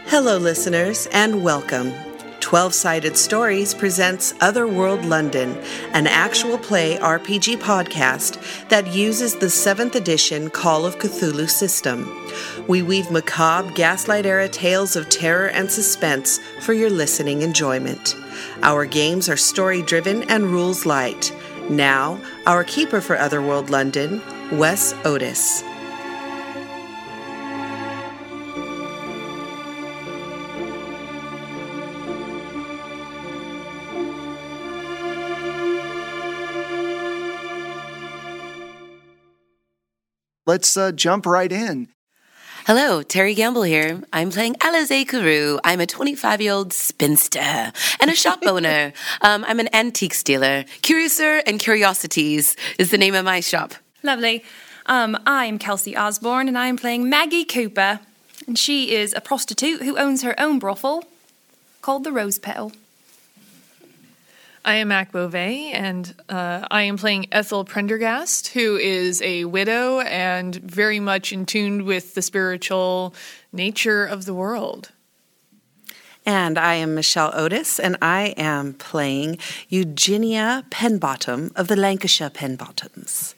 Hello, listeners, and welcome. 12-Sided Stories presents Otherworld London, an actual play RPG podcast that uses the 7th edition Call of Cthulhu system. We weave macabre, Gaslight-era tales of terror and suspense for your listening enjoyment. Our games are story-driven and rules-light. Now, our keeper for Otherworld London, Wes Otis. Let's jump right in. Hello, Terry Gamble here. I'm playing Alize Carew. I'm a 25-year-old spinster and a shop owner. I'm an antique dealer. Curiouser and Curiosities is the name of my shop. Lovely. I'm Kelsey Osborne, and I'm playing Maggie Cooper. And she is a prostitute who owns her own brothel called the Rose Petal. I am Mac Beauvais, and I am playing Ethel Prendergast, who is a widow and very much in tune with the spiritual nature of the world. And I am Michelle Otis, and I am playing Eugenia Penbottom of the Lancashire Penbottoms.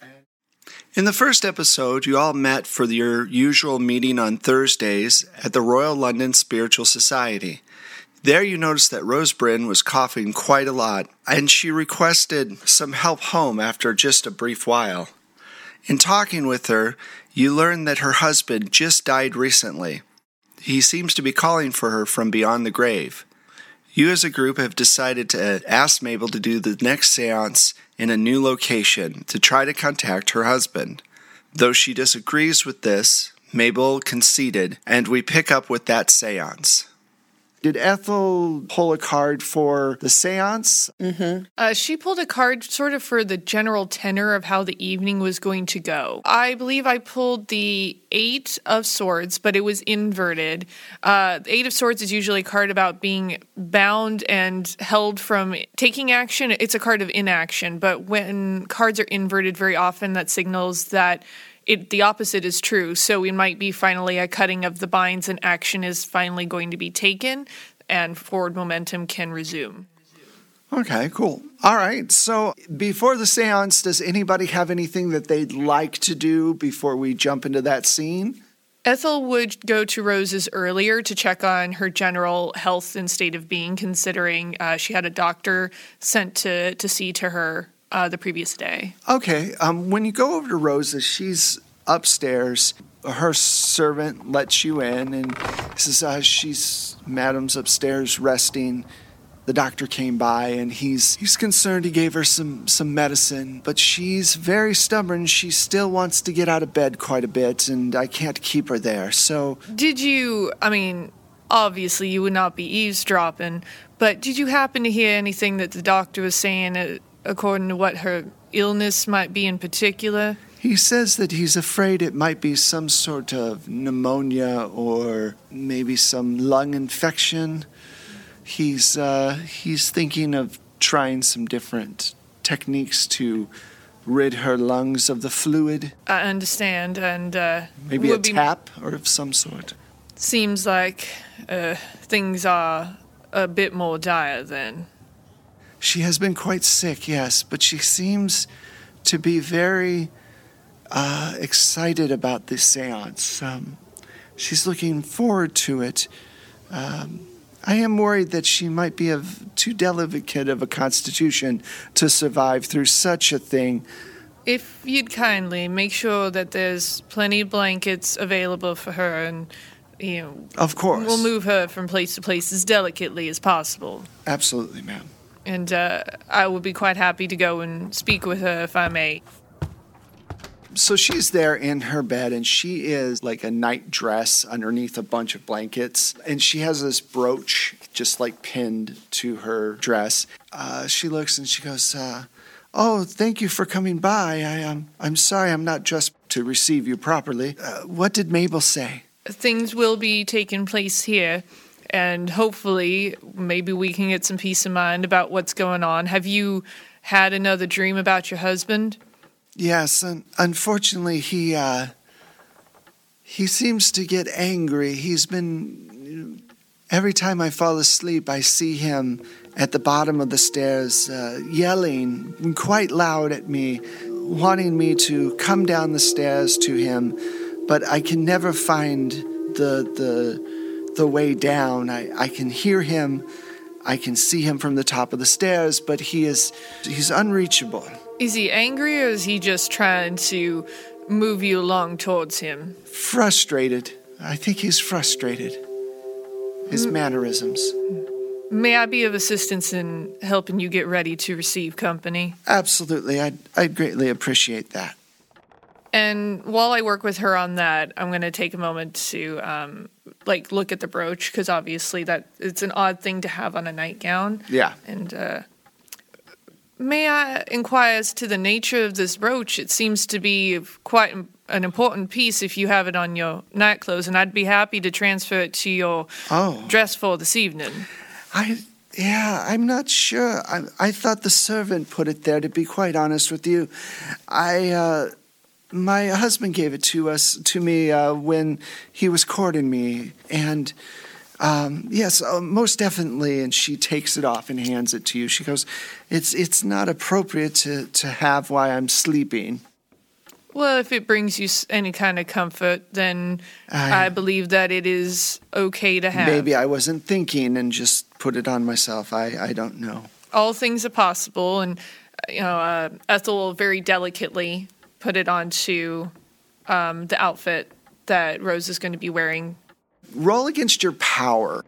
In the first episode, you all met for your usual meeting on Thursdays at the Royal London Spiritual Society. There you noticed that Rose Bryn was coughing quite a lot, and she requested some help home after just a brief while. In talking with her, you learned that her husband just died recently. He seems to be calling for her from beyond the grave. You as a group have decided to ask Mabel to do the next seance in a new location to try to contact her husband. Though she disagrees with this, Mabel conceded, and we pick up with that seance. Did Ethel pull a card for the seance? She pulled a card sort of for the general tenor of how the evening was going to go. I believe I pulled the 8 of Swords, but it was inverted. The 8 of Swords is usually a card about being bound and held from taking action. It's a card of inaction, but when cards are inverted very often, that signals that the opposite is true, so we might be finally a cutting of the binds and action is finally going to be taken and forward momentum can resume. Okay, cool. All right, so before the seance, does anybody have anything that they'd like to do before we jump into that scene? Ethel would go to Rose's earlier to check on her general health and state of being, considering she had a doctor sent to see to her the previous day. Okay, when you go over to Rose's, she's upstairs. Her servant lets you in and says, Madam's upstairs resting. The doctor came by and he's concerned. He gave her some medicine, but she's very stubborn. She still wants to get out of bed quite a bit, and I can't keep her there, so... Obviously you would not be eavesdropping, but did you happen to hear anything that the doctor was saying according to what her illness might be in particular? He says that he's afraid it might be some sort of pneumonia or maybe some lung infection. He's thinking of trying some different techniques to rid her lungs of the fluid. I understand, and maybe a tap or of some sort. Seems like things are a bit more dire then. She has been quite sick, yes, but she seems to be very excited about this seance. She's looking forward to it. I am worried that she might be of too delicate of a constitution to survive through such a thing. If you'd kindly make sure that there's plenty of blankets available for her and, Of course. We'll move her from place to place as delicately as possible. Absolutely, ma'am. And I would be quite happy to go and speak with her if I may. So she's there in her bed, and she is like a night dress underneath a bunch of blankets. And she has this brooch just like pinned to her dress. She looks and she goes, oh, thank you for coming by. I'm sorry I'm not dressed to receive you properly. What did Mabel say? Things will be taking place here. And hopefully, maybe we can get some peace of mind about what's going on. Have you had another dream about your husband? Yes, and unfortunately, he seems to get angry. He's been Every time I fall asleep, I see him at the bottom of the stairs, yelling quite loud at me, wanting me to come down the stairs to him, but I can never find the way down. I can hear him, I can see him from the top of the stairs, but he's unreachable. Is he angry, or is he just trying to move you along towards him? Frustrated. I think he's frustrated. His mannerisms. May I be of assistance in helping you get ready to receive company? Absolutely. I'd greatly appreciate that. And while I work with her on that, I'm going to take a moment to look at the brooch, because obviously that it's an odd thing to have on a nightgown. Yeah. And may I inquire as to the nature of this brooch? It seems to be quite an important piece if you have it on your night clothes, and I'd be happy to transfer it to your dress for this evening. I'm not sure. I thought the servant put it there, to be quite honest with you. My husband gave it to me when he was courting me, and yes, most definitely. And she takes it off and hands it to you. She goes, "It's not appropriate to have while I'm sleeping." Well, if it brings you any kind of comfort, then I believe that it is okay to have. Maybe I wasn't thinking and just put it on myself. I don't know. All things are possible, and Ethel very delicately put it onto the outfit that Rose is going to be wearing. Roll against your power.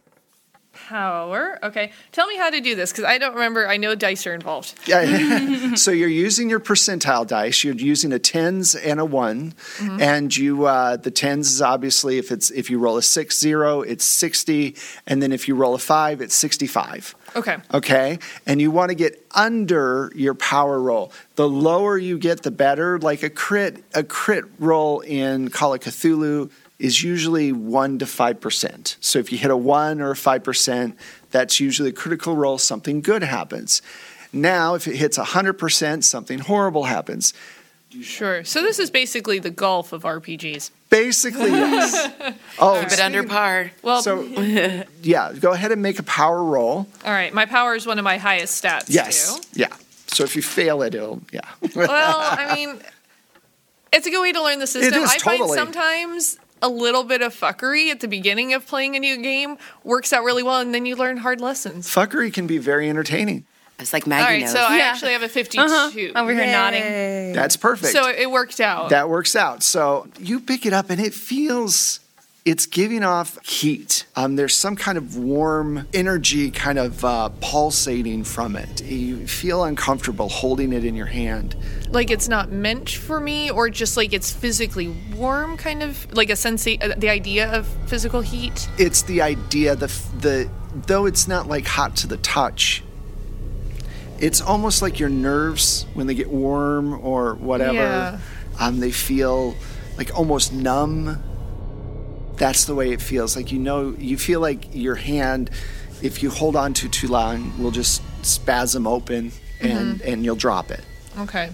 Power. Okay. Tell me how to do this, because I don't remember. I know dice are involved. Yeah. So you're using your percentile dice. You're using a 10s and a 1. Mm-hmm. And the 10s is obviously, if you roll a 6-0, it's 60. And then if you roll a 5, it's 65. Okay. Okay? And you want to get under your power roll. The lower you get, the better. Like a crit roll in Call of Cthulhu is usually 1 to 5%. So if you hit a 1 or a 5%, that's usually a critical roll, something good happens. Now, if it hits 100%, something horrible happens. Sure. So this is basically the golf of RPGs. Basically, yes. Keep it under par. Well, so, yeah, go ahead and make a power roll. All right. My power is one of my highest stats, yes. too. Yeah. So if you fail it, it'll, yeah. Well, I mean, it's a good way to learn the system. It is, I find totally. Sometimes a little bit of fuckery at the beginning of playing a new game works out really well, and then you learn hard lessons. Fuckery can be very entertaining. It's like Maggie knows. All right, so I actually have a 52. Over here nodding. That's perfect. So it worked out. That works out. So you pick it up, and it's giving off heat. There's some kind of warm energy kind of pulsating from it. You feel uncomfortable holding it in your hand. Like it's not meant for me, or just like it's physically warm, kind of like the idea of physical heat. It's the idea, though it's not like hot to the touch. It's almost like your nerves when they get warm or whatever. Yeah. They feel like almost numb. That's the way it feels. Like, you feel like your hand, if you hold on to too long, will just spasm open and you'll drop it. Okay.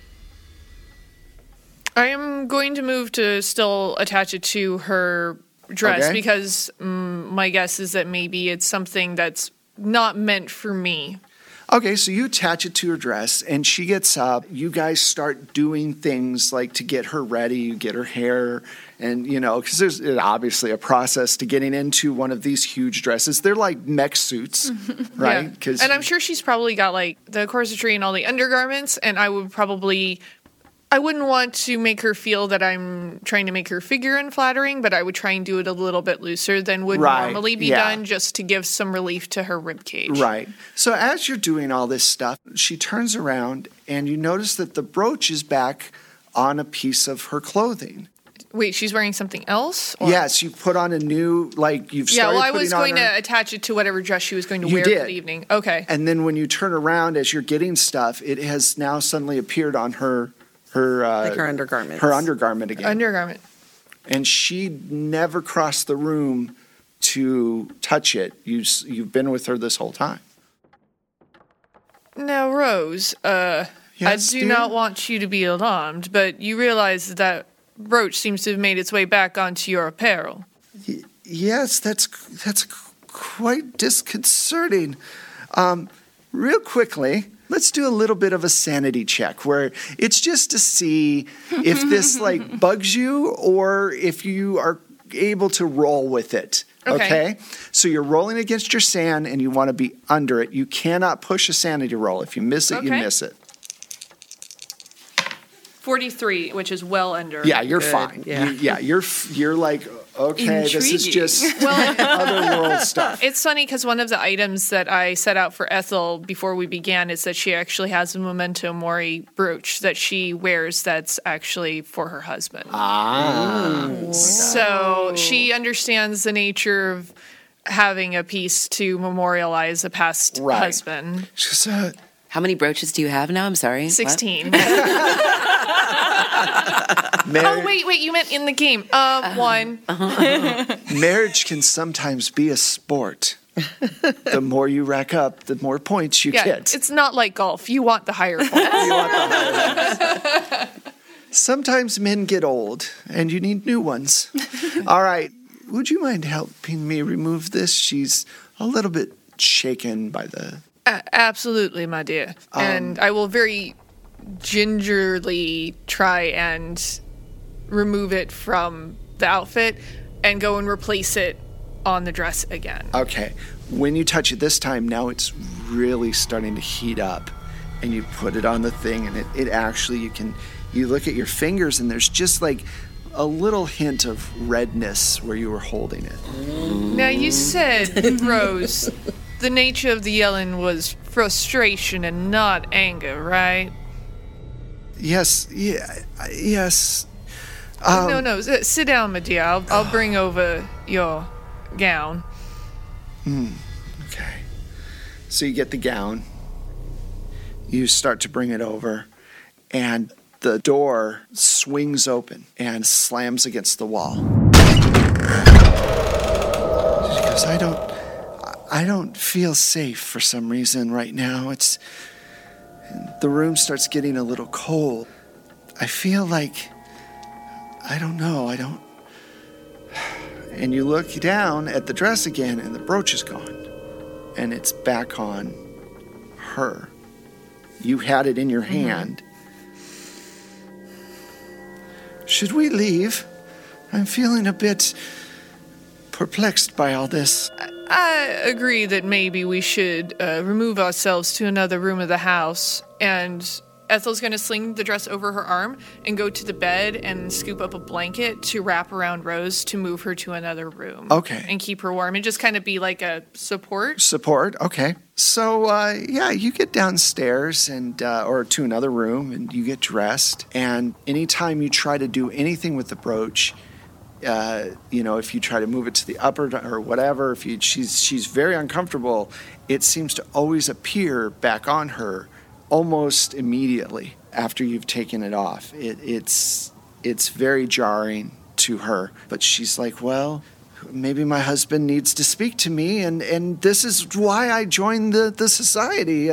I am going to move to still attach it to her dress, because my guess is that maybe it's something that's not meant for me. Okay, so you attach it to her dress, and she gets up. You guys start doing things like to get her ready. You get her hair, and, because there's obviously a process to getting into one of these huge dresses. They're like mech suits, right? Yeah. And I'm sure she's probably got, like, the corsetry and all the undergarments, and I wouldn't want to make her feel that I'm trying to make her figure unflattering, but I would try and do it a little bit looser than would normally be done, just to give some relief to her ribcage. Right. So as you're doing all this stuff, she turns around and you notice that the brooch is back on a piece of her clothing. Wait, she's wearing something else? Or? Yes, you put on a new, you've started Yeah, well, I was putting going on her... to attach it to whatever dress she was going to You wear did. for the evening. Okay. And then when you turn around as you're getting stuff, it has now suddenly appeared on her undergarment. Her undergarment again. Undergarment. And she never crossed the room to touch it. You've been with her this whole time. Now, Rose, I do not want you to be alarmed, but you realize that brooch seems to have made its way back onto your apparel. Yes, that's quite disconcerting. Real quickly, let's do a little bit of a sanity check where it's just to see if this like bugs you or if you are able to roll with it. Okay? So you're rolling against your sand and you want to be under it. You cannot push a sanity roll. If you miss it, you miss it. 43, which is well under. Yeah, you're Good. fine. Yeah. You're like, okay, this is Intriguing. just otherworld stuff. It's funny because one of the items that I set out for Ethel before we began is that she actually has a Memento Mori brooch that she wears that's actually for her husband. So she understands the nature of having a piece to memorialize a past husband. Just, How many brooches do you have now? I'm sorry. What? 16. Mar- Wait, you meant in the game. One. Marriage can sometimes be a sport. The more you rack up, the more points you Yeah, get. it's not like golf. You want the higher points. You want the higher ones. Sometimes men get old, and you need new ones. All right. Would you mind helping me remove this? She's a little bit shaken by the... Absolutely, my dear. And I will very gingerly try and remove it from the outfit and go and replace it on the dress again. Okay. When you touch it this time, now it's really starting to heat up. And you put it on the thing, and it actually, you look at your fingers, and there's just like a little hint of redness where you were holding it. Now, you said, Rose, the nature of the yelling was frustration and not anger, right? Yes, yes. No, sit down, my dear. I'll bring over your gown. Okay. So you get the gown. You start to bring it over, and the door swings open and slams against the wall. She goes, I don't feel safe for some reason right now. The room starts getting a little cold. I feel like, I don't know. And you look down at the dress again, and the brooch is gone. And it's back on her. You had it in your hand. Should we leave? I'm feeling a bit perplexed by all this. I agree that maybe we should remove ourselves to another room of the house. And Ethel's going to sling the dress over her arm and go to the bed and scoop up a blanket to wrap around Rose to move her to another room. Okay. And keep her warm and just kind of be like a support. Support, okay. So, you get downstairs and or to another room, and you get dressed. And anytime you try to do anything with the brooch, if you try to move it to the upper or whatever, she's very uncomfortable. It seems to always appear back on her almost immediately after you've taken it off. It's very jarring to her, but she's like, well, maybe my husband needs to speak to me, and this is why I joined the society.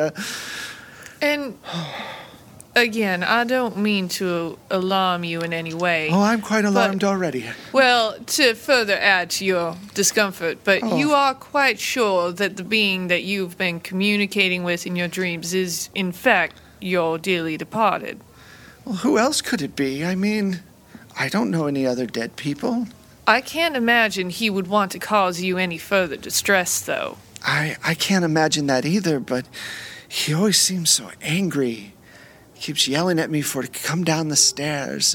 And again, I don't mean to alarm you in any way. Oh, I'm quite alarmed already. Well, to further add to your discomfort, but you are quite sure that the being that you've been communicating with in your dreams is, in fact, your dearly departed. Well, who else could it be? I mean, I don't know any other dead people. I can't imagine he would want to cause you any further distress, though. I can't imagine that either, but he always seems so angry. Keeps yelling at me to come down the stairs,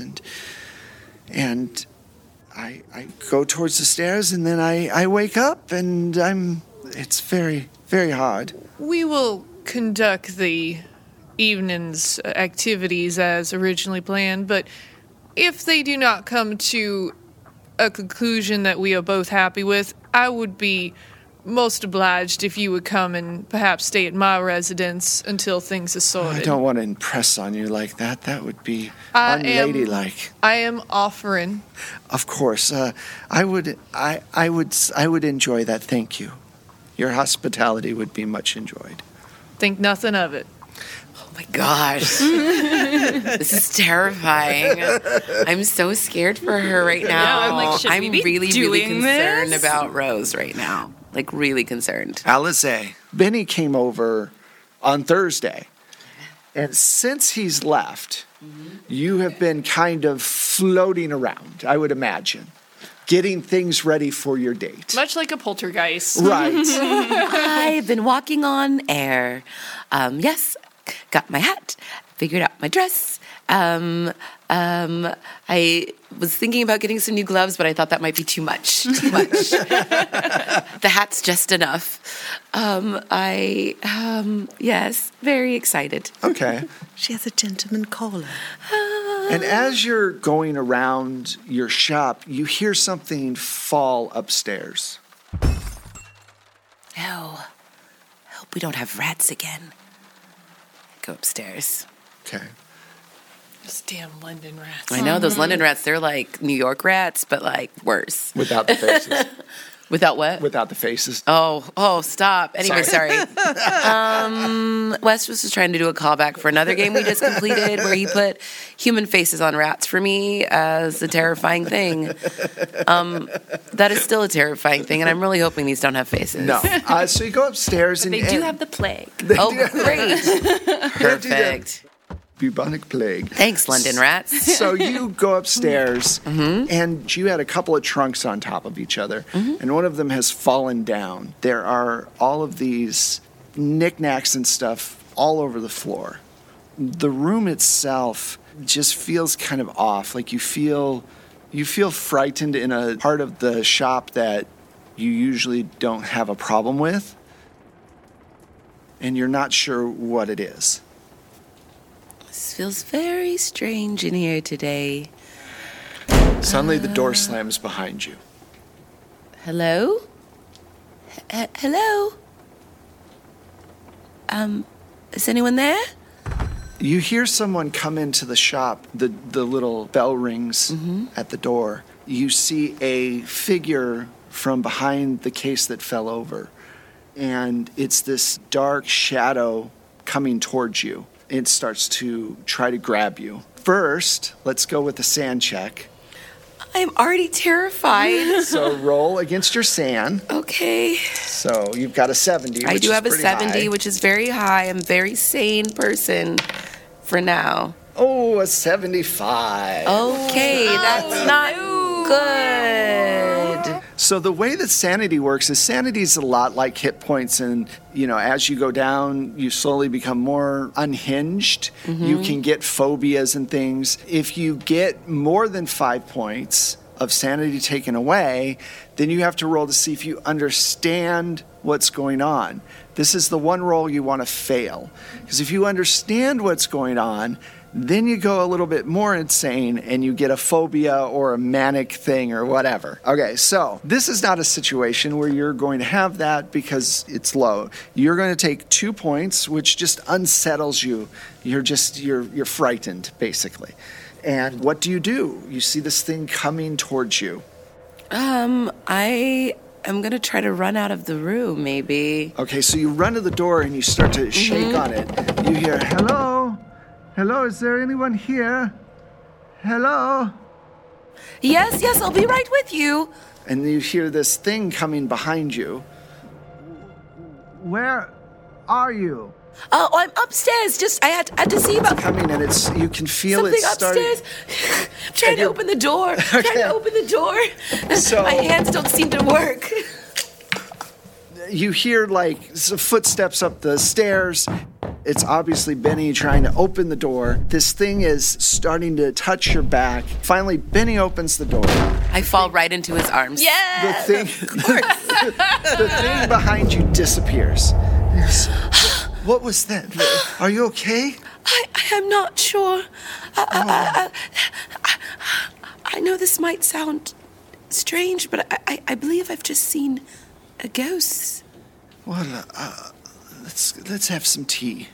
and I go towards the stairs, and then I wake up, and it's very, very hard. We will conduct the evening's activities as originally planned, but if they do not come to a conclusion that we are both happy with, I would be most obliged if you would come and perhaps stay at my residence until things are sorted. I don't want to impress on you like that. That would be unladylike. I am offering. Of course, I would enjoy that. Thank you. Your hospitality would be much enjoyed. Think nothing of it. Oh my gosh. This is terrifying. I'm so scared for her right now. Yeah, I'm like, should we be really doing concerned this? about Rose right now. Like, really concerned. Alize. Benny came over on Thursday. And since he's left, you have been kind of floating around, I would imagine, getting things ready for your date. Much like a poltergeist. Right. I've been walking on air. Yes, got my hat, figured out my dress. I was thinking about getting some new gloves, but I thought that might be too much. The hat's just enough. Yes, very excited. Okay. She has a gentleman caller. And as you're going around your shop, you hear something fall upstairs. No, hope we don't have rats again. Go upstairs. Okay. Those damn London rats. I know those London rats. They're like New York rats, but like worse. Without the faces. Without what? Without the faces. Oh, stop. Anyway, sorry. Wes was just trying to do a callback for another game we just completed where he put human faces on rats for me as a terrifying thing. That is still a terrifying thing, and I'm really hoping these don't have faces. No. So you go upstairs and They do have the plague. Oh, great. Perfect. bubonic plague. Thanks, London rats. So you go upstairs, and you had a couple of trunks on top of each other, and one of them has fallen down. There are all of these knickknacks and stuff all over the floor. The room itself just feels kind of off. Like you feel frightened in a part of the shop that you usually don't have a problem with, and you're not sure what it is. This feels very strange in here today. Suddenly the door slams behind you. Hello? Hello? Is anyone there? You hear someone come into the shop. The little bell rings at the door. You see a figure from behind the case that fell over. And it's this dark shadow coming towards you. It starts to try to grab you. First, let's go with the sand check. I'm already terrified. So roll against your sand. Okay. So you've got a 70. I which do is have a pretty 70, high. which is very high. I'm a very sane person for now. Oh, a 75. Okay, that's not good. So the way that sanity works is sanity is a lot like hit points, and as you go down, you slowly become more unhinged. You can get phobias and things. If you get more than 5 points of sanity taken away, then you have to roll to see if you understand what's going on. This is the one roll you want to fail, because if you understand what's going on, then you go a little bit more insane and you get a phobia or a manic thing or whatever. Okay, so this is not a situation where you're going to have that because it's low. You're going to take 2 points, which just unsettles you. You're frightened, basically. And what do? You see this thing coming towards you. I am going to try to run out of the room, maybe. Okay, so you run to the door and you start to shake on it. You hear, hello? Hello, is there anyone here? Hello? Yes, I'll be right with you. And you hear this thing coming behind you. Where are you? Oh, I'm upstairs. I had to see about Coming, and you can feel something it starting. upstairs. I'm trying to open the door. Trying to open the door. So- My hands don't seem to work. You hear some footsteps up the stairs. It's obviously Benny trying to open the door. This thing is starting to touch your back. Finally, Benny opens the door. I fall right into his arms. The thing, the thing behind you disappears. What was that? Are you okay? I am not sure. I know this might sound strange, but I believe I've just seen a ghost. Well, let's have some tea.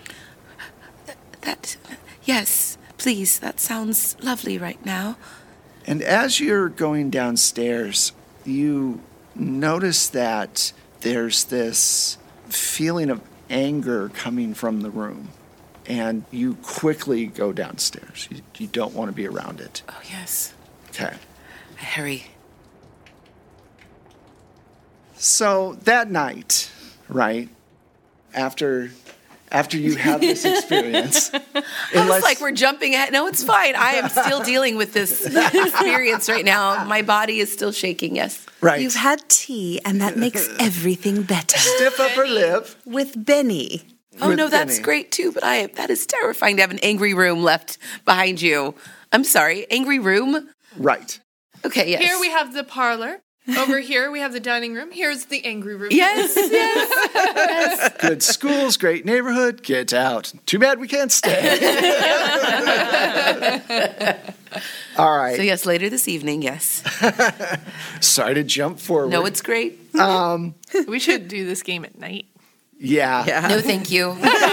Yes, please. That sounds lovely right now. And as you're going downstairs, you notice that there's this feeling of anger coming from the room. and you quickly go downstairs. You don't want to be around it. Oh, yes. Okay. I hurry. So that night, right, after you have this experience, It's like we're jumping ahead. No, it's fine. I am still dealing with this experience right now. My body is still shaking, yes. right, You've had tea, and that makes everything better. stiff upper lip. With Benny. Oh, with no, that's Benny. great, too, but that is terrifying to have an angry room left behind you. I'm sorry, angry room? Right. Okay, yes. Here we have the parlor. Over here we have the dining room. Here's the angry room. Yes, yes. Good schools, great neighborhood. Get out. Too bad we can't stay. All right. So, yes, later this evening, yes. Sorry to jump forward. No, it's great. We should do this game at night. Yeah. No, thank you.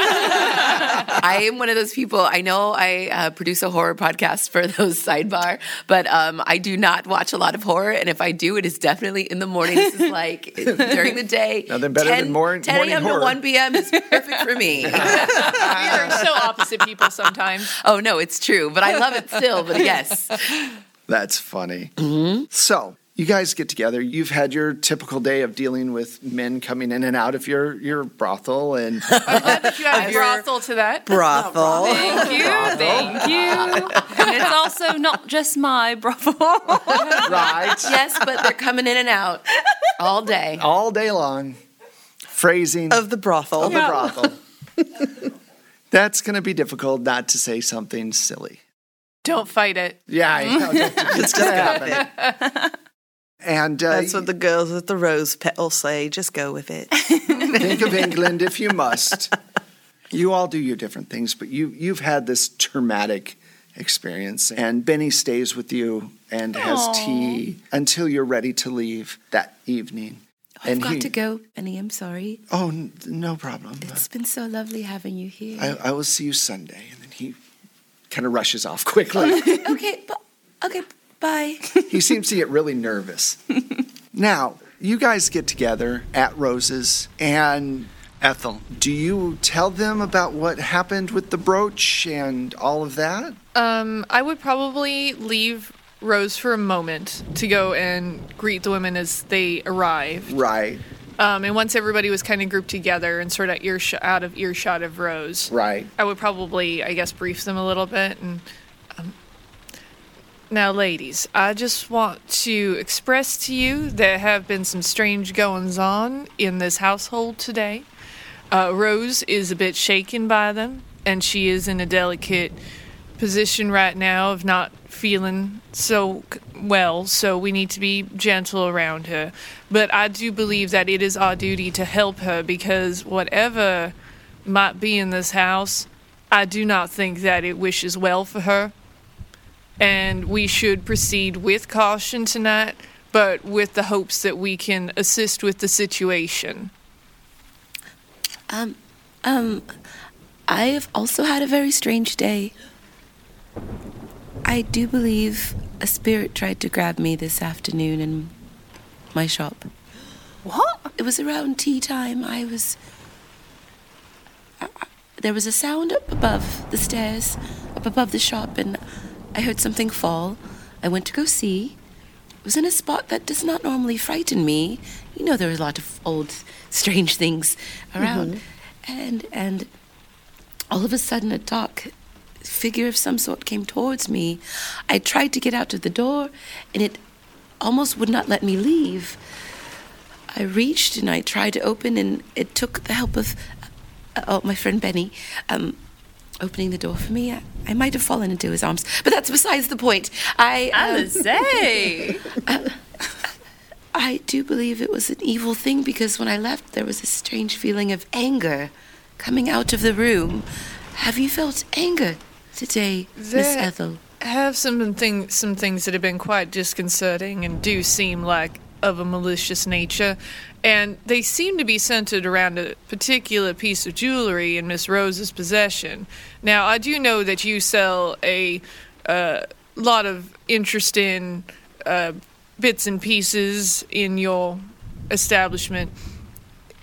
I am one of those people. I know I produce a horror podcast for those sidebar, but I do not watch a lot of horror. And if I do, it is definitely in the morning. This is like during the day. Nothing better than 10 morning a.m. horror. to 1 p.m. is perfect for me. We are so opposite people sometimes. Oh, no, it's true. But I love it still. But yes. That's funny. Mm-hmm. So you guys get together. You've had your typical day of dealing with men coming in and out of your brothel, and If you add brothel to that. Brothel. Thank you, thank you. And it's also not just my brothel. right, Yes, but they're coming in and out all day. all day long, phrasing Of the brothel. of the brothel. That's going to be difficult not to say something silly. Don't fight it. Yeah, I know. It's going to happen. And That's what the girls at the Rose Petal say. Just go with it. think of England if you must. You all do your different things, but you've had this traumatic experience, and Benny stays with you and has tea until you're ready to leave that evening. I've got to go, Benny. I'm sorry. Oh, no problem. It's been so lovely having you here. I will see you Sunday. And then he kind of rushes off quickly. Okay, bye. He seems to get really nervous. Now, you guys get together at Rose's, and Ethel, do you tell them about what happened with the brooch and all of that? I would probably leave Rose for a moment to go and greet the women as they arrived. Right, And once everybody was kind of grouped together and sort of out of earshot of Rose, right. I would probably, I guess, brief them a little bit. And now, ladies, I just want to express to you there have been some strange goings on in this household today. Rose is a bit shaken by them, and she is in a delicate position right now of not feeling so well, so we need to be gentle around her. But I do believe that it is our duty to help her, because whatever might be in this house, I do not think that it wishes well for her. And we should proceed with caution tonight, but with the hopes that we can assist with the situation. I've also had a very strange day. I do believe a spirit tried to grab me this afternoon in my shop. What? It was around tea time. There was a sound up above the stairs, up above the shop, and I heard something fall. I went to go see. It was in a spot that does not normally frighten me. You know, there are a lot of old, strange things around. And all of a sudden, a dark figure of some sort came towards me. I tried to get out of the door, and it almost would not let me leave. I reached and I tried to open, and it took the help of my friend Benny opening the door for me. I might have fallen into his arms, but that's besides the point. Alizé! I do believe it was an evil thing, because when I left, there was a strange feeling of anger coming out of the room. Have you felt anger today, Miss Ethel? I have some things that have been quite disconcerting and do seem like of a malicious nature, and they seem to be centered around a particular piece of jewelry in Miss Rose's possession. Now, I do know that you sell a lot of interesting bits and pieces in your establishment.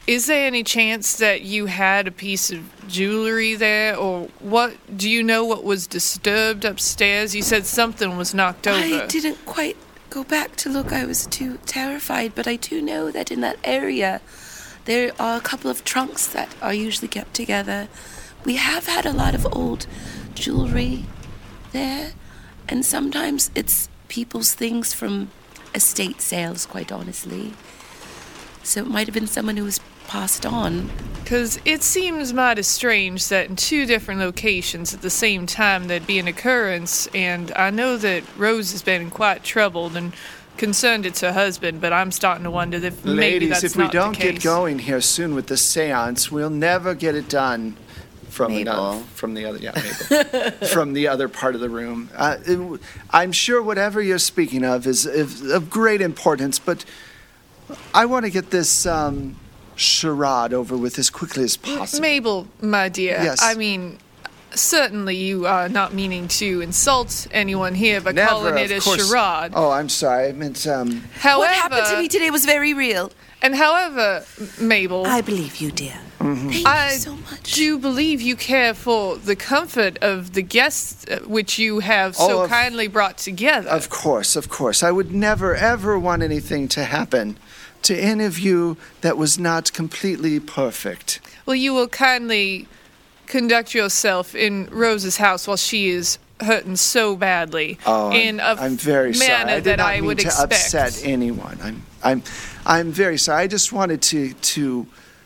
Is there any chance that you had a piece of jewelry there, or what? Do you know what was disturbed upstairs? You said something was knocked over. I didn't quite go back to look. I was too terrified, but I do know that in that area there are a couple of trunks that are usually kept together. We have had a lot of old jewelry there, and sometimes it's people's things from estate sales, quite honestly. So it might have been someone who was passed on. Because it seems mighty strange that in two different locations at the same time there'd be an occurrence, and I know that Rose has been quite troubled and concerned it's her husband, but I'm starting to wonder if maybe Ladies, that's if we not don't the case. get going here soon with the seance, we'll never get it done. From the Mabel. from the other, yeah, Mabel. From the other part of the room. I'm sure whatever you're speaking of is of great importance, but I want to get this charade over with as quickly as possible. Mabel, my dear, Yes. I mean, certainly you are not meaning to insult anyone here by Never, calling it of a course. Oh, Oh, I'm sorry. I meant, however, What happened to me today was very real. And however, Mabel, I believe you, dear. Thank I you so much. do believe you care for the comfort of the guests which you have so of- kindly brought together. Of course. I would never, ever want anything to happen to any of you that was not completely perfect. Well, you will kindly conduct yourself in Rose's house while she is hurting so badly in a I'm very sorry. manner I did that not I mean would to expect. upset anyone. I'm very sorry. I just wanted to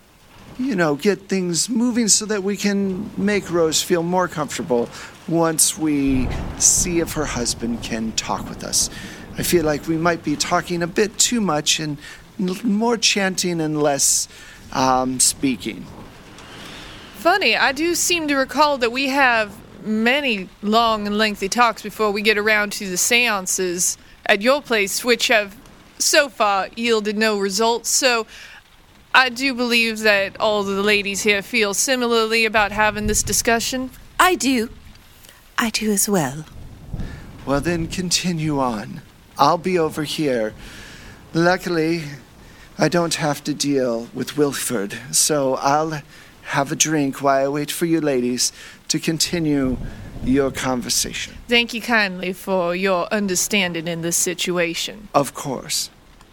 get things moving so that we can make Rose feel more comfortable once we see if her husband can talk with us. I feel like we might be talking a bit too much and more chanting and less speaking. Funny, I do seem to recall that we have many long and lengthy talks before we get around to the seances at your place, which have so far yielded no results. So I do believe that all the ladies here feel similarly about having this discussion. I do. I do as well. Well, then continue on. I'll be over here. Luckily, I don't have to deal with Wilford, so I'll have a drink while I wait for you ladies to continue your conversation. Thank you kindly for your understanding in this situation. Of course.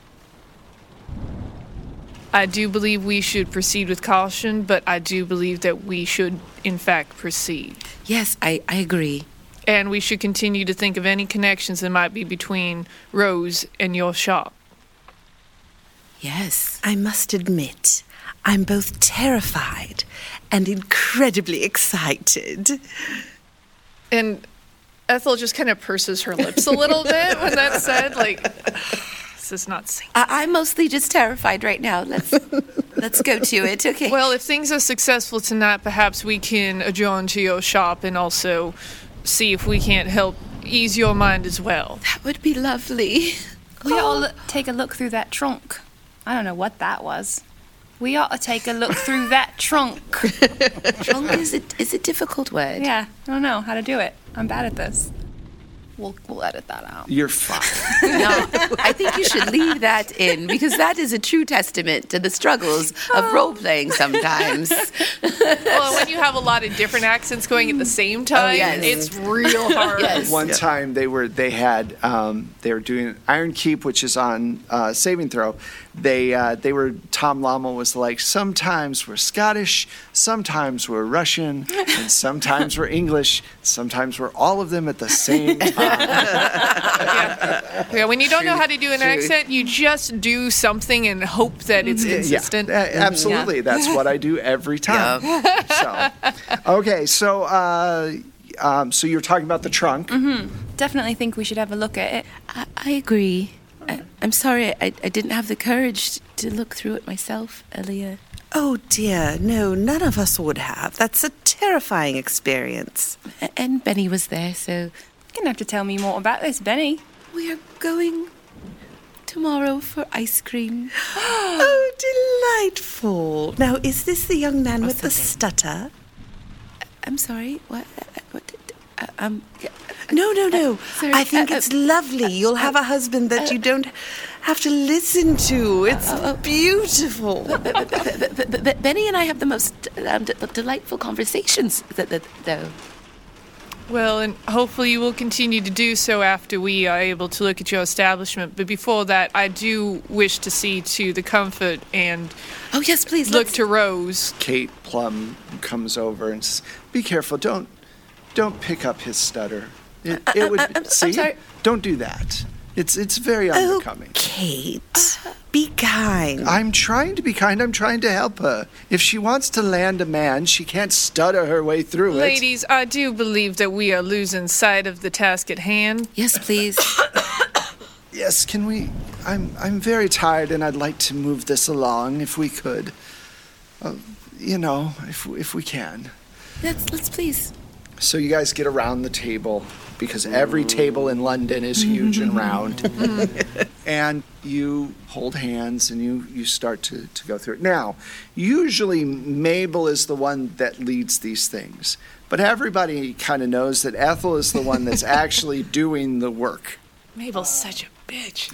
I do believe we should proceed with caution, but I do believe that we should, in fact, proceed. Yes, I agree. And we should continue to think of any connections that might be between Rose and your shop. Yes. I must admit, I'm both terrified and incredibly excited. And Ethel just kind of purses her lips a little bit when that's said, like, this is not synced. I'm mostly just terrified right now. Let's go to it. Okay. Well, if things are successful tonight, perhaps we can adjourn to your shop and also see if we can't help ease your mind as well. that would be lovely. We ought to take a look through that trunk. I don't know what that was. We ought to take a look through that trunk. Trunk is a difficult word. Yeah, I don't know how to do it. I'm bad at this. We'll edit that out. You're fine. No, I think you should leave that in because that is a true testament to the struggles of role playing sometimes. Well, when you have a lot of different accents going at the same time, yes. it's real hard. Yes. One time they were doing Iron Keep, which is on Saving Throw. They were Tom Lama was like, sometimes we're Scottish, sometimes we're Russian, and sometimes we're English, sometimes we're all of them at the same time. Yeah, when you don't know how to do an accent, you just do something and hope that it's consistent. Yeah, absolutely. That's what I do every time. So you're talking about the trunk. Definitely think we should have a look at it. I agree. I'm sorry I didn't have the courage to look through it myself, Elia. Oh dear, no, none of us would have. That's a terrifying experience. And Benny was there, so You're gonna have to tell me more about this, Benny. we are going tomorrow for ice cream. Oh, delightful. Now, is this the young man with the something. stutter? I'm sorry, what? No. Sorry, I think it's lovely. You'll have a husband that you don't have to listen to. It's beautiful. Benny and I have the most delightful conversations, though. Well, and hopefully you will continue to do so after we are able to look at your establishment. But before that, I do wish to see to the comfort and Oh, yes, please. look to Rose. Kate Plum comes over and says, "Be careful. Don't pick up his stutter. It would I'm see. sorry. Don't do that. It's very unbecoming." Kate, be kind. I'm trying to be kind. I'm trying to help her. If she wants to land a man, she can't stutter her way through it. Ladies, I do believe that we are losing sight of the task at hand. Yes, please. Yes, can we? I'm very tired, and I'd like to move this along if we could. If we can. Let's please. So you guys get around the table because every table in London is huge and round. And you hold hands and you start to go through it. Now, usually Mabel is the one that leads these things. But everybody kind of knows that Ethel is the one that's actually doing the work. Mabel's such a bitch.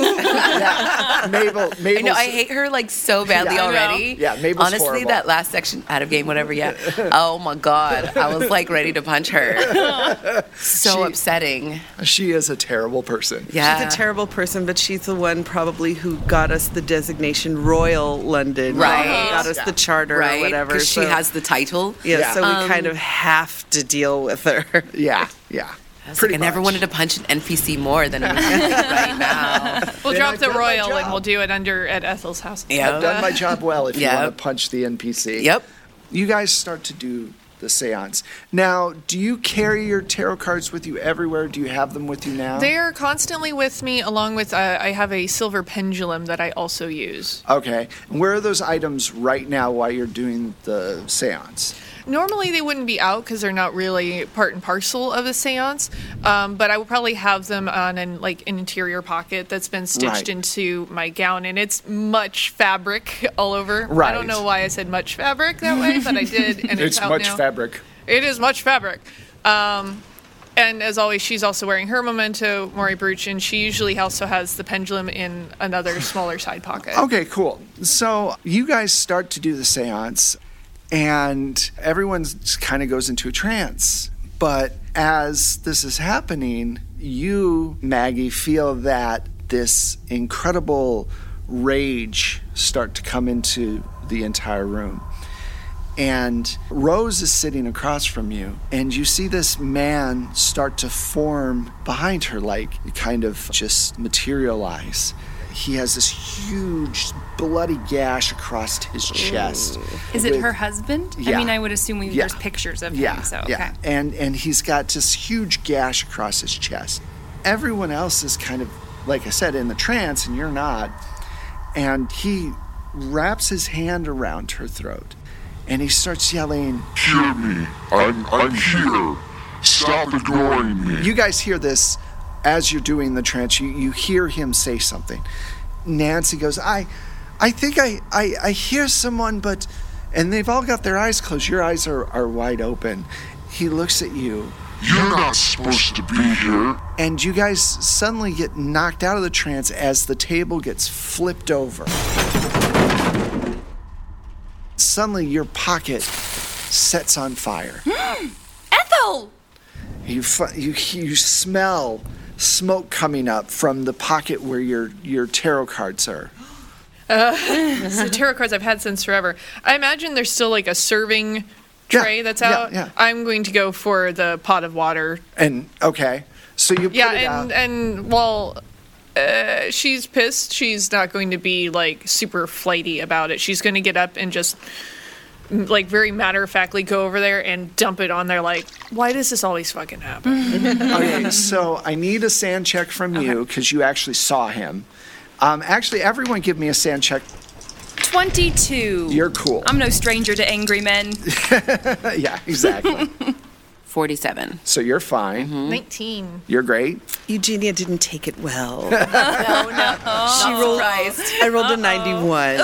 Yeah, Mabel. I know, I hate her like so badly Yeah, I know. already. Yeah, Mabel's Honestly, horrible. that last section, out of game, whatever, yeah. Oh my God. I was like ready to punch her. So upsetting. She is a terrible person. Yeah. She's a terrible person, but she's the one probably who got us the designation Royal London. Right. Got us the charter Right? or whatever. Because she has the title. Yeah, so Yeah. we kind of have to deal with her. Yeah. I was like, I never wanted to punch an NPC more than I'm right now. We'll Then drop I've the done my royal and job. we'll do it at Ethel's house. Yeah. I've done my job well if you Yep. want to punch the NPC. Yep. You guys start to do the seance. Now, do you carry your tarot cards with you everywhere? Do you have them with you now? They're constantly with me, along with I have a silver pendulum that I also use. Okay. And where are those items right now while you're doing the seance? Normally they wouldn't be out because they're not really part and parcel of the seance, but I will probably have them on an interior pocket that's been stitched Right. into my gown, and it's much fabric all over. Right. I don't know why I said much fabric that way, but I did, and it's out much now. fabric. It is much fabric. And as always, she's also wearing her memento mori brooch, and she usually also has the pendulum in another smaller side pocket. Okay, cool. So you guys start to do the seance, and everyone kind of goes into a trance. But as this is happening, you, Maggie, feel that this incredible rage start to come into the entire room. And Rose is sitting across from you, and you see this man start to form behind her, like kind of just materialize. He has this huge bloody gash across his chest. Is it with- her husband? Yeah. I mean, I would assume Yeah. there's pictures of him, so okay. Yeah, and he's got this huge gash across his chest. Everyone else is kind of, like I said, in the trance, and you're not. And he wraps his hand around her throat, and he starts yelling. Hear me. I'm here. Stop ignoring me. You guys hear this as you're doing the trance. You hear him say something. Nancy goes, I think I hear someone, but... And they've all got their eyes closed. Your eyes are wide open. He looks at you, You're not supposed to be here. and you guys suddenly get knocked out of the trance as the table gets flipped over. Suddenly, your pocket sets on fire. Ethel! You smell smoke coming up from the pocket where your tarot cards are. It's the tarot cards I've had since forever. I imagine there's still like a serving tray that's out. Yeah. I'm going to go for the pot of water. And okay, so you put Yeah, it out. and while she's pissed, she's not going to be like super flighty about it. She's going to get up and just like very matter-of-factly go over there and dump it on there like, why does this always fucking happen? Okay, so I need a sand check from you because you actually saw him. Actually, everyone give me a sand check. 22. You're cool. I'm no stranger to angry men. Yeah, exactly. 47. So you're fine. 19. You're great. Eugenia didn't take it well. No. She rolled. I rolled a 91.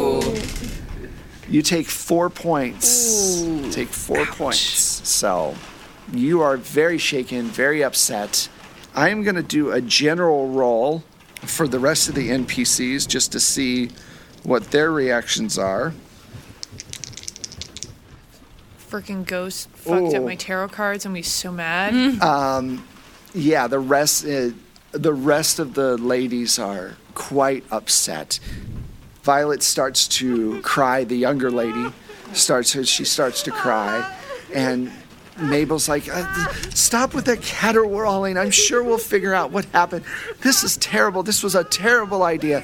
You take 4 points. Take 4 points. So You are very shaken, very upset. I am going to do a general roll for the rest of the NPCs just to see what their reactions are. Freaking ghost fucked up my tarot cards. I'm gonna be so mad. Yeah, the rest of the ladies are quite upset. Violet starts to cry. The younger lady starts to cry, and Mabel's like, "Stop with that caterwauling. I'm sure we'll figure out what happened. This is terrible. This was a terrible idea.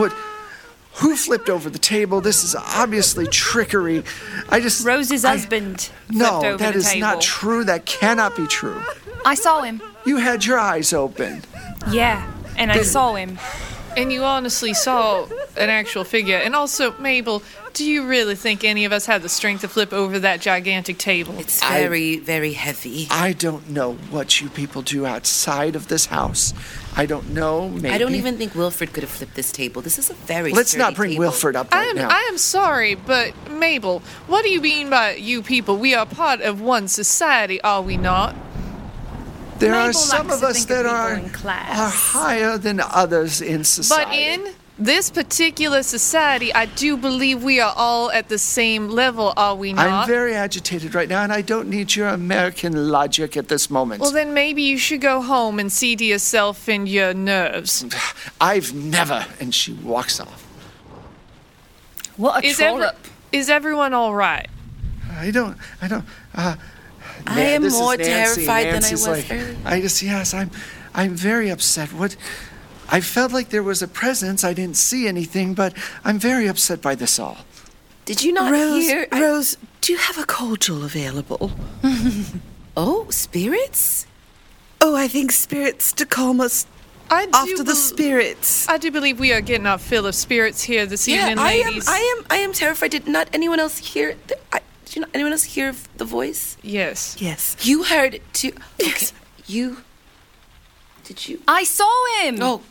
Who flipped over the table? This is obviously trickery. Rose's husband flipped over the table. No, that is not true. That cannot be true. I saw him. You had your eyes open. Yeah, and I saw him. And you honestly saw an actual figure. And also, Mabel, do you really think any of us had the strength to flip over that gigantic table? It's very, very heavy. I don't know what you people do outside of this house. I don't know. Maybe. I don't even think Wilfred could have flipped this table. This is a very Let's sturdy not bring table. Wilfred up right now. I am sorry, but Mabel, what do you mean by you people? We are part of one society, are we not? There are Mabel some likes of to us think of that people are in class. higher than others in society. But in this particular society, I do believe we are all at the same level, are we not? I'm very agitated right now, and I don't need your American logic at this moment. Well, then maybe you should go home and see to yourself and your nerves. I've never. And she walks off. What a trollop. Is everyone all right? I don't. I am this is more Nancy. terrified Nancy's than I was earlier. I'm very upset. I felt like there was a presence. I didn't see anything, but I'm very upset by this all. Did you not hear? Rose, do you have a cordial available? Oh, spirits? Oh, I think spirits to calm us after the spirits. I do believe we are getting our fill of spirits here this evening, ladies. I am terrified. Did not anyone else hear? Did you not anyone else hear the voice? Yes. Yes. You heard it too. Yes. Okay. Did you? I saw him. Oh.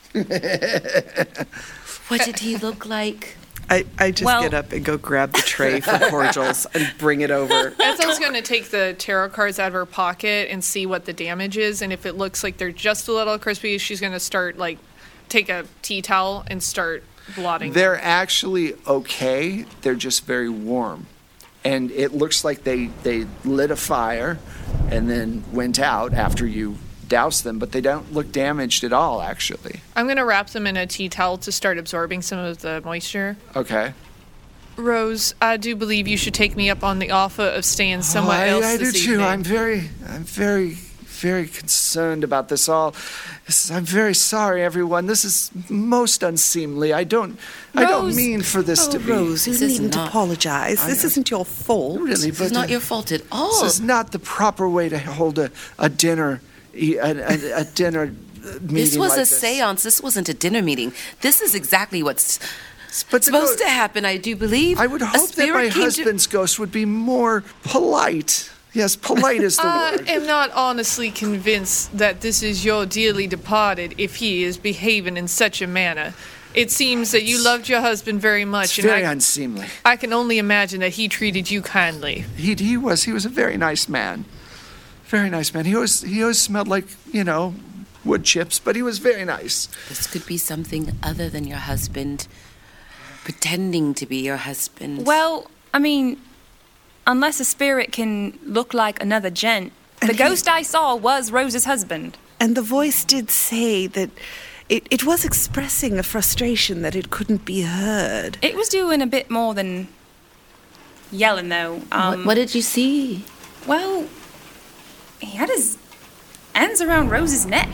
What did he look like? I just get up and go grab the tray for cordials and bring it over. Ethel's going to take the tarot cards out of her pocket and see what the damage is, and if it looks like they're just a little crispy, she's going to start, take a tea towel and start blotting. They're actually okay. They're just very warm. And it looks like they lit a fire and then went out after you doused them, but they don't look damaged at all, actually. I'm going to wrap them in a tea towel to start absorbing some of the moisture. Okay. Rose, I do believe you should take me up on the offer of staying somewhere else I this do evening. too. I'm very, very concerned about this all. I'm very sorry, everyone. This is most unseemly. I don't mean for this to be. Rose, you This is needn't not- apologize. This isn't your fault. Really, but It's not your fault at all. this is not the proper way to hold a dinner, a dinner meeting. This was like a this. seance. This wasn't a dinner meeting. This is exactly what's But supposed to happen, I do believe. I would A hope that spirit my came to- husband's ghost would be more polite. Yes, polite is the I word. am not honestly convinced that this is your dearly departed if he is behaving in such a manner. It seems that you loved your husband very much, It's very and unseemly. I can only imagine that he treated you kindly. He was a very nice man. Very nice man. He always smelled like, wood chips, but he was very nice. This could be something other than your husband pretending to be your husband. Well, I mean, unless a spirit can look like another gent. The ghost I saw was Rose's husband. And the voice did say that it was expressing a frustration that it couldn't be heard. It was doing a bit more than yelling, though. What did you see? Well, he had his hands around Rose's neck.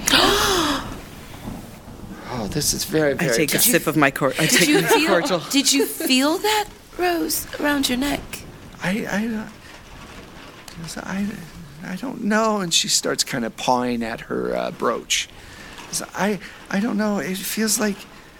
Oh, this is very, I very take a tough. sip of my cordial. I take my cordial. Did you feel that, Rose, around your neck? I don't know. And she starts kind of pawing at her brooch. So I don't know. It feels like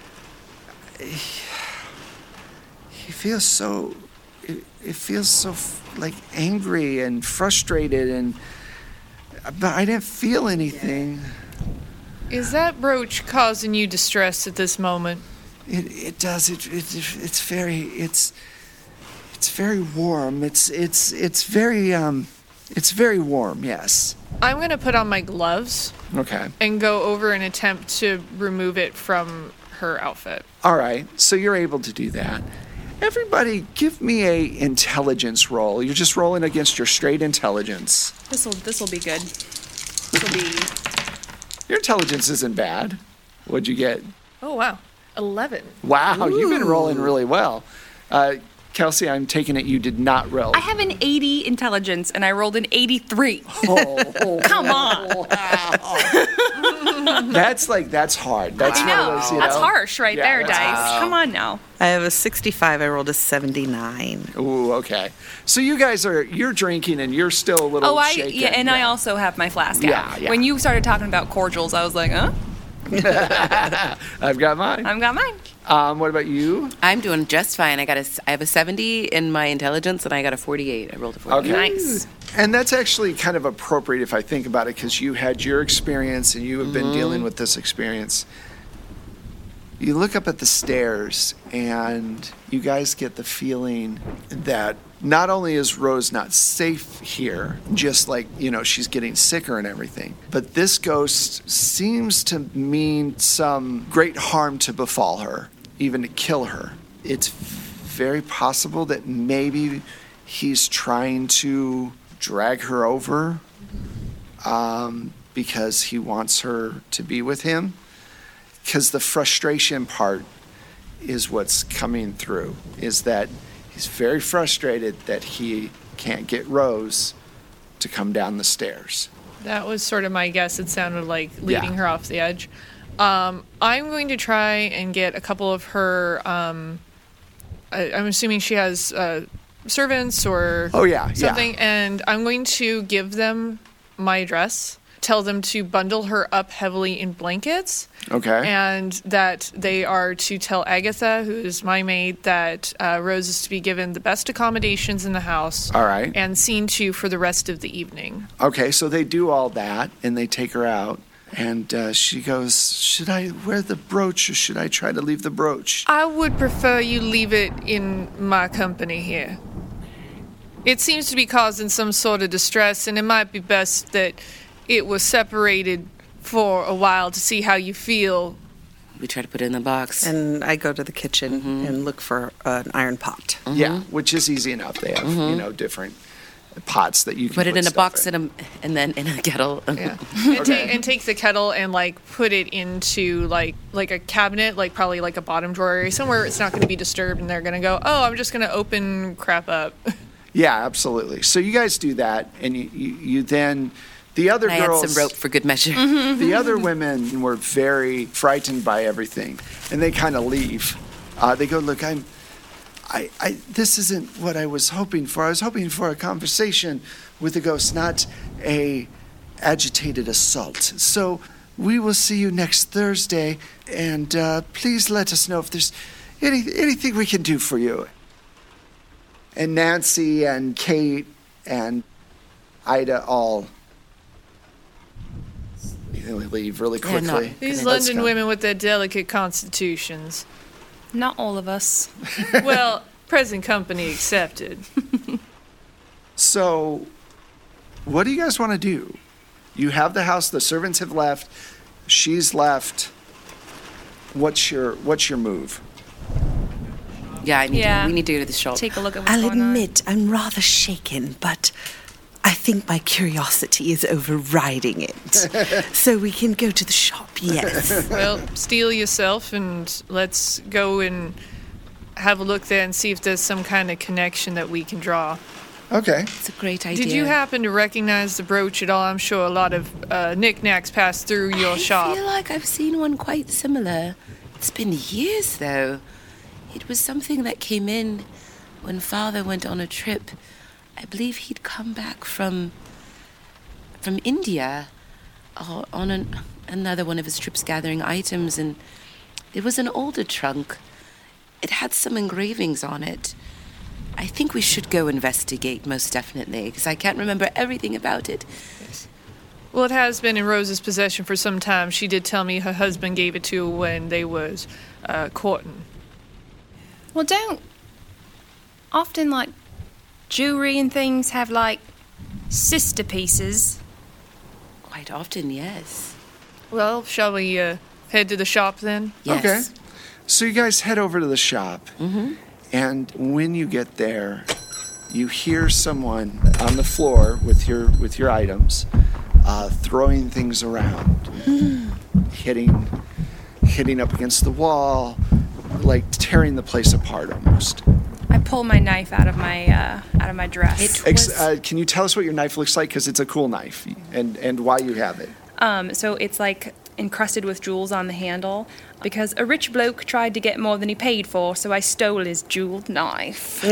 he feels so. It feels so like angry and frustrated, but I didn't feel anything. Is that brooch causing you distress at this moment? It does. It's very warm. It's very It's very warm, yes. I'm going to put on my gloves Okay. and go over and attempt to remove it from her outfit. All right, so you're able to do that. Everybody, give me a intelligence roll. You're just rolling against your straight intelligence. This'll be good. This'll be. Your intelligence isn't bad. What'd you get? Oh, wow. 11. Wow, you've been rolling really well. Kelsey, I'm taking it you did not roll. I have an 80 intelligence, and I rolled an 83. Come on. That's hard. That's I one know. of those, That's harsh right Yeah, there, that's Dice. harsh. Come on now. I have a 65. I rolled a 79. Ooh, okay. So you guys you're drinking and you're still a little shaken. Yeah, and I also have my flask out. Yeah. When you started talking about cordials, I was like, huh? I've got mine. I've got mine. What about you? I'm doing just fine. I have a 70 in my intelligence, and I got a 48. I rolled a 48. Okay. Nice. And that's actually kind of appropriate if I think about it, because you had your experience and you have been dealing with this experience. You look up at the stairs and you guys get the feeling that not only is Rose not safe here, just like, she's getting sicker and everything, but this ghost seems to mean some great harm to befall her, even to kill her. It's very possible that maybe he's trying to drag her over because he wants her to be with him. Because the frustration part is what's coming through, is that he's very frustrated that he can't get Rose to come down the stairs. That was sort of my guess. It sounded like leading Yeah. her off the edge. I'm going to try and get a couple of her. I'm assuming she has servants or something, and I'm going to give them my address. Tell them to bundle her up heavily in blankets. Okay. And that they are to tell Agatha, who is my maid, that Rose is to be given the best accommodations in the house. All right. And seen to for the rest of the evening. Okay, so they do all that, and they take her out, and she goes, should I wear the brooch, or should I try to leave the brooch? I would prefer you leave it in my company here. It seems to be causing some sort of distress, and it might be best that it was separated for a while to see how you feel. We try to put it in the box. And I go to the kitchen and look for an iron pot. Yeah, which is easy enough. They have, different pots that you can Put it in a stuff box and then in a kettle. Yeah. And take the kettle and put it into like a cabinet, probably a bottom drawer area, somewhere it's not going to be disturbed, and they're going to go, oh, I'm just going to open crap up. Yeah, absolutely. So you guys do that, and you then. The other I girls, had some rope for good measure. The other women were very frightened by everything, and they kind of leave. They go, look, this isn't what I was hoping for. I was hoping for a conversation with the ghost, not a agitated assault. So we will see you next Thursday, and please let us know if there's anything we can do for you. And Nancy and Kate and Ida all leave really quickly. These London women with their delicate constitutions. Not all of us. Well, present company accepted. So, what do you guys want to do? You have the house, the servants have left, she's left. What's your move? Yeah, we need to go to the shop. Take a look at what's I'll going on. admit I'm rather shaken, but I think my curiosity is overriding it. So we can go to the shop, yes. Well, steel yourself and let's go and have a look there and see if there's some kind of connection that we can draw. Okay. It's a great idea. Did you happen to recognize the brooch at all? I'm sure a lot of knickknacks passed through your shop. I feel like I've seen one quite similar. It's been years, though. It was something that came in when Father went on a trip. I believe he'd come back from India on another one of his trips gathering items, and it was an older trunk. It had some engravings on it. I think we should go investigate, most definitely, because I can't remember everything about it. Well, it has been in Rose's possession for some time. She did tell me her husband gave it to her when they was courting. Well, don't often jewelry and things have sister pieces. Quite often, yes. Well, shall we head to the shop then? Yes. Okay. So you guys head over to the shop, and when you get there, you hear someone on the floor with your items, throwing things around, hitting up against the wall, like tearing the place apart almost. I pull my knife out of my dress. Can you tell us what your knife looks like? Because it's a cool knife, and why you have it. So it's like encrusted with jewels on the handle because a rich bloke tried to get more than he paid for, so I stole his jeweled knife.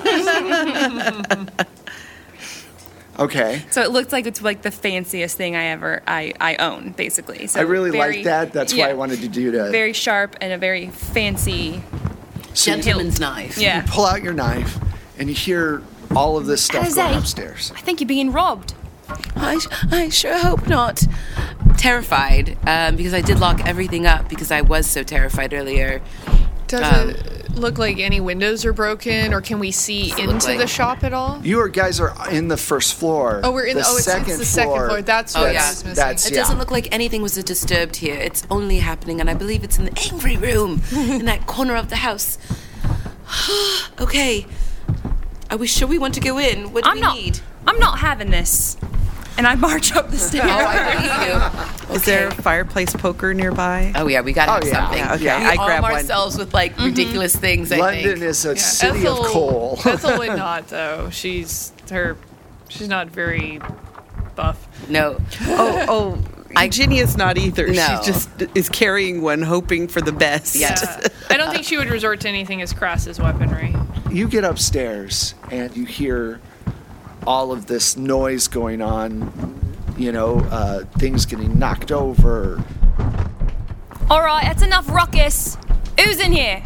Okay. So it looks like it's like the fanciest thing I own, basically. So I really very- like that. That's why I wanted to do that. Very sharp and a very fancy. Gentleman's knife. Yeah. You pull out your knife, and you hear all of this stuff going Alize, upstairs. I think you're being robbed. I sure hope not. Terrified, because I did lock everything up because I was so terrified earlier. Does it look like any windows are broken, or can we see look into like- the shop at all? You guys are in the first floor. Oh, we're in the it's second the second floor. That's what yeah. I was missing. That's- It Yeah. doesn't look like anything was disturbed here. It's only happening, and I believe it's in the angry room in that corner of the house. Okay. Are we sure we want to go in? What do we need? I'm not having this. And I march up the stairs. Oh, I believe you. Is there a fireplace poker nearby? Oh yeah, we gotta have yeah. something. Yeah, okay, We I grab arm one. ourselves with like ridiculous things. I London think. is a city of coal. Ethel would not, though. She's not very buff. No. Oh, Eugenia's not either. No. She just is carrying one, hoping for the best. Yes. I don't think she would resort to anything as crass as weaponry. You get upstairs, and you hear all of this noise going on, things getting knocked over. All right, that's enough ruckus. Who's in here?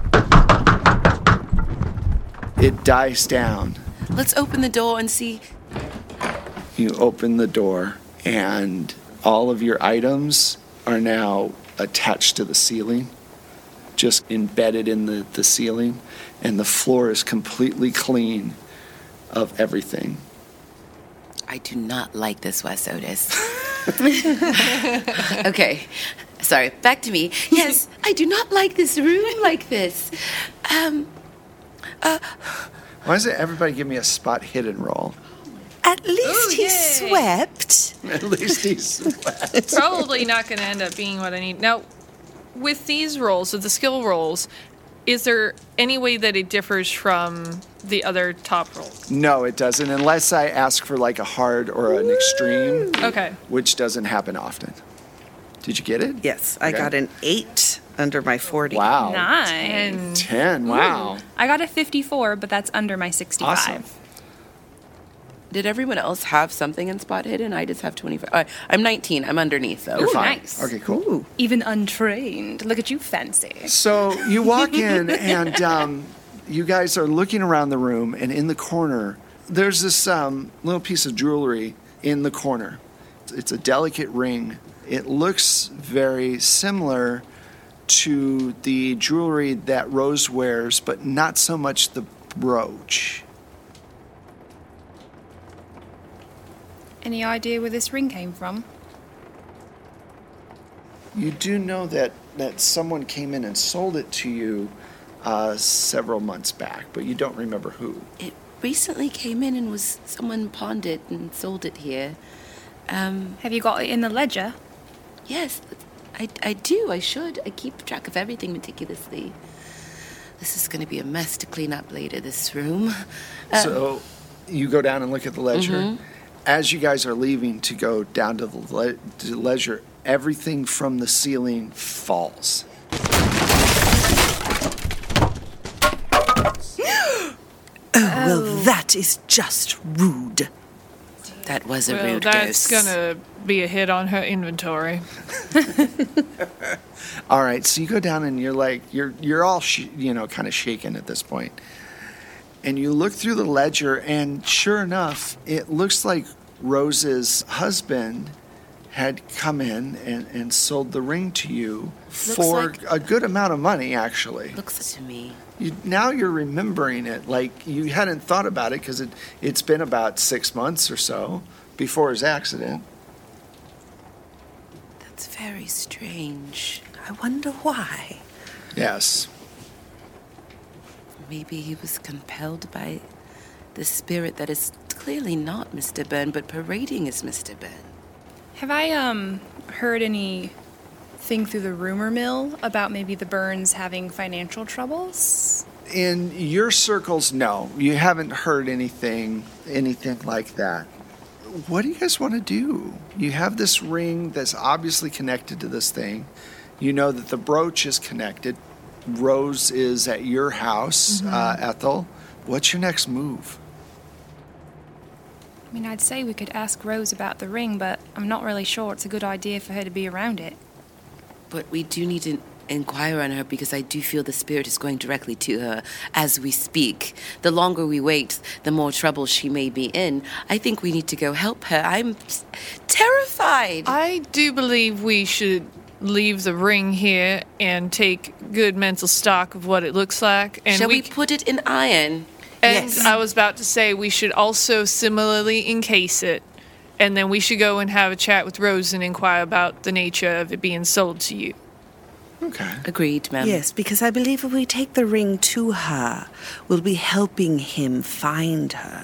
It dies down. Let's open the door and see. You open the door, and all of your items are now attached to the ceiling, just embedded in the ceiling, and the floor is completely clean of everything. I do not like this, Wes Otis. Okay. Sorry, back to me. Yes, I do not like this room like this. Why doesn't everybody give me a spot hidden roll? At least he swept. At least he's sweat. Probably not going to end up being what I need. Now, with these rolls, with the skill rolls, is there any way that it differs from the other top rolls? No, it doesn't, unless I ask for like a hard or an extreme, Okay. which doesn't happen often. Did you get it? Yes, I Okay. got an 8 under my 40. Wow. Nice. 10, wow. I got a 54, but that's under my 65. Awesome. Did everyone else have something in spot hidden? I just have 25. I'm 19. I'm underneath though. You're fine. nice. Okay, cool. Even untrained. Look at you, fancy. So you walk in, and you guys are looking around the room, and in the corner, there's this little piece of jewelry in the corner. It's a delicate ring. It looks very similar to the jewelry that Rose wears, but not so much the brooch. Any idea where this ring came from? You do know that someone came in and sold it to you several months back, but you don't remember who. It recently came in and someone pawned it and sold it here. Have you got it in the ledger? Yes, I do. I should. I keep track of everything meticulously. This is going to be a mess to clean up later, this room. So you go down and look at the ledger. As you guys are leaving to go down to the ledger, everything from the ceiling falls. Well, that is just rude. That was a Well, rude that's ghost. going to be a hit on her inventory. All right, so you go down and you're like, you're all, kind of shaken at this point. And you look through the ledger, and sure enough, it looks like Rose's husband had come in and sold the ring to you Looks for like- a good amount of money, actually. Looks to me. Now you're remembering it like you hadn't thought about it because it's been about 6 months or so before his accident. That's very strange. I wonder why. Yes. Maybe he was compelled by the spirit that is clearly not Mr. Byrne, but parading as Mr. Byrne. Have I heard anything through the rumor mill about maybe the Byrnes having financial troubles? In your circles, no. You haven't heard anything like that. What do you guys want to do? You have this ring that's obviously connected to this thing. You know that the brooch is connected. Rose is at your house, Ethel. What's your next move? I mean, I'd say we could ask Rose about the ring, but I'm not really sure it's a good idea for her to be around it. But we do need to inquire on her because I do feel the spirit is going directly to her as we speak. The longer we wait, the more trouble she may be in. I think we need to go help her. I'm terrified. I do believe we should leave the ring here and take good mental stock of what it looks like. And Shall we put it in iron? And Yes. I was about to say we should also similarly encase it. And then we should go and have a chat with Rose and inquire about the nature of it being sold to you. Okay. Agreed, ma'am. Yes, because I believe if we take the ring to her, we'll be helping him find her.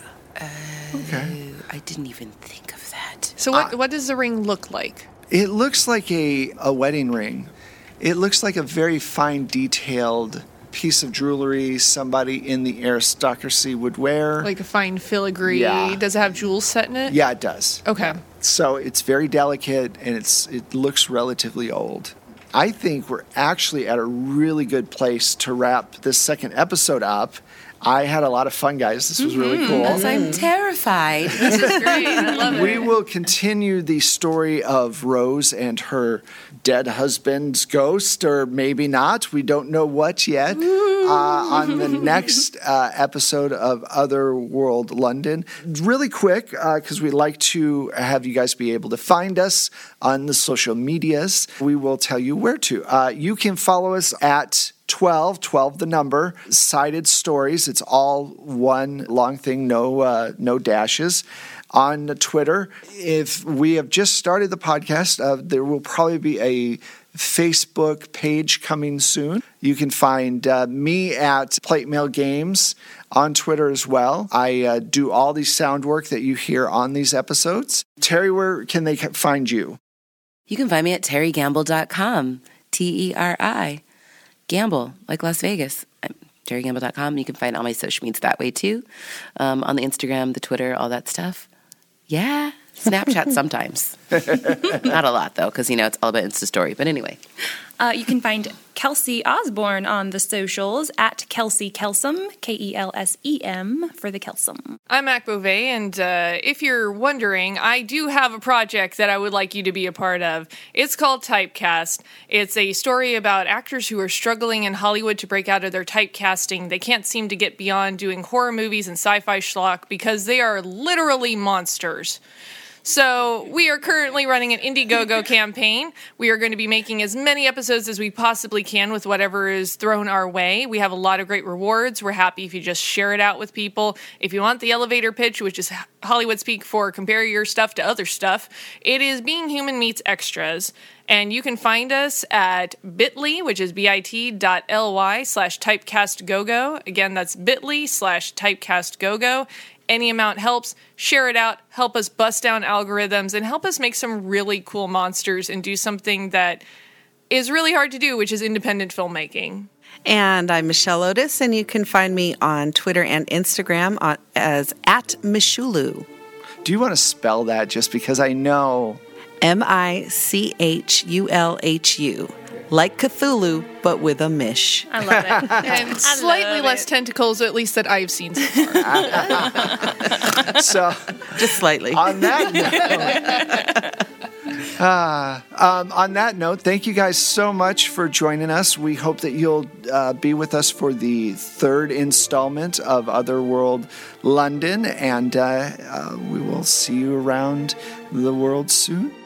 Okay. I didn't even think of that. So what does the ring look like? It looks like a wedding ring. It looks like a very fine, detailed piece of jewelry somebody in the aristocracy would wear. Like a fine filigree? Yeah. Does it have jewels set in it? Yeah, it does. Okay. So it's very delicate and it looks relatively old. I think we're actually at a really good place to wrap this second episode up. I had a lot of fun, guys. This was really cool. As I'm terrified. This is great. I love it. We will continue the story of Rose and her dead husband's ghost, or maybe not. We don't know what yet. On the next episode of Otherworld London. Really quick, because we like to have you guys be able to find us on the social medias. We will tell you where to. You can follow us at 12 the number, Sided Stories. It's all one long thing, no dashes. On Twitter, if we have just started the podcast, there will probably be a Facebook page coming soon. You can find me at Plate Mail Games on Twitter as well. I do all the sound work that you hear on these episodes. Terry, where can they find you? You can find me at terrygamble.com. T-E-R-I. Gamble, like Las Vegas. I'm terrygamble.com. You can find all my social media that way too. On the Instagram, the Twitter, all that stuff. Yeah. Snapchat sometimes. Not a lot, though, because, it's all about Insta Story. But anyway. You can find Kelsey Osborne on the socials at Kelsey Kelsum, K-E-L-S-E-M for the Kelsum. I'm Mac Beauvais, and if you're wondering, I do have a project that I would like you to be a part of. It's called Typecast. It's a story about actors who are struggling in Hollywood to break out of their typecasting. They can't seem to get beyond doing horror movies and sci-fi schlock because they are literally monsters. So we are currently running an Indiegogo campaign. We are going to be making as many episodes as we possibly can with whatever is thrown our way. We have a lot of great rewards. We're happy if you just share it out with people. If you want the elevator pitch, which is Hollywood speak for compare your stuff to other stuff, it is Being Human Meets Extras. And you can find us at bit.ly, which is bit.ly/typecastgogo. Again, that's bit.ly/typecastgogo. Any amount helps. Share it out. Help us bust down algorithms and help us make some really cool monsters and do something that is really hard to do, which is independent filmmaking. And I'm Michelle Otis, and you can find me on Twitter and Instagram as at Michulu. Do you want to spell that just because I know? Michulhu. Like Cthulhu, but with a mish. I love it. And slightly less tentacles, at least that I've seen so far. So, Just slightly. on that note, thank you guys so much for joining us. We hope that you'll be with us for the third installment of Otherworld London, and we will see you around the world soon.